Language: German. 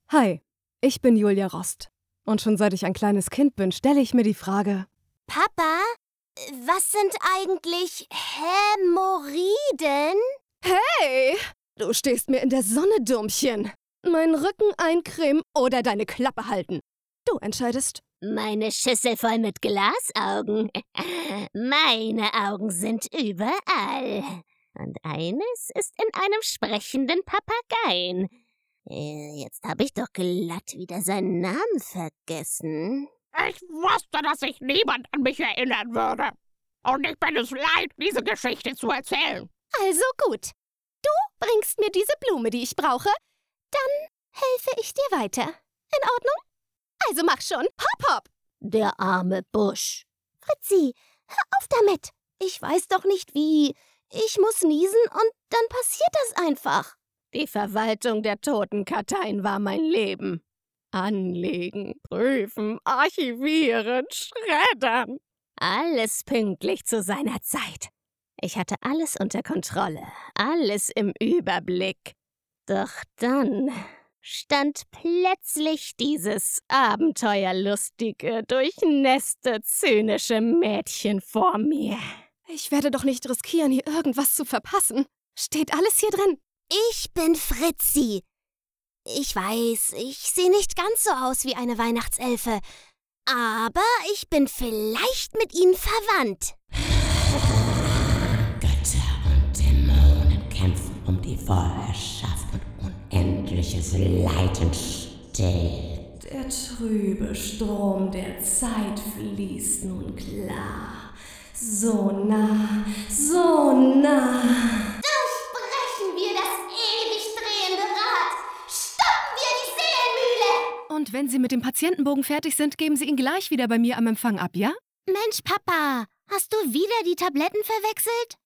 Hi, ich bin Julia Rost. Und schon seit ich ein kleines Kind bin, stelle ich mir die Frage: Papa, was sind eigentlich Hämorrhoiden? Hey, du stehst mir in der Sonne, Dummchen. Meinen Rücken eincremen oder deine Klappe halten. Du entscheidest. Meine Schüssel voll mit Glasaugen. Meine Augen sind überall. Und eines ist in einem sprechenden Papageien. Jetzt habe ich doch glatt wieder seinen Namen vergessen. Ich wusste, dass sich niemand an mich erinnern würde. Und ich bin es leid, diese Geschichte zu erzählen. Also gut. Du bringst mir diese Blume, die ich brauche. Dann helfe ich dir weiter. In Ordnung? Also mach schon. Hopp, hopp. Der arme Busch. Fritzi, hör auf damit. Ich weiß doch nicht wie. Ich muss niesen und dann passiert das einfach. Die Verwaltung der Totenkarteien war mein Leben. Anlegen, prüfen, archivieren, schreddern. Alles pünktlich zu seiner Zeit. Ich hatte alles unter Kontrolle, alles im Überblick. Doch dann stand plötzlich dieses abenteuerlustige, durchnässte, zynische Mädchen vor mir. Ich werde doch nicht riskieren, hier irgendwas zu verpassen. Steht alles hier drin? Ich bin Fritzi. Ich weiß, ich sehe nicht ganz so aus wie eine Weihnachtselfe. Aber ich bin vielleicht mit ihnen verwandt. Götter und Dämonen kämpfen um die Vorherrschaft und unendliches Leid entsteht. Der trübe Strom der Zeit fließt nun klar. So nah, so nah. Durchbrechen wir das ewig drehende Rad. Stoppen wir die Seelenmühle. Und wenn Sie mit dem Patientenbogen fertig sind, geben Sie ihn gleich wieder bei mir am Empfang ab, ja? Mensch, Papa, hast du wieder die Tabletten verwechselt?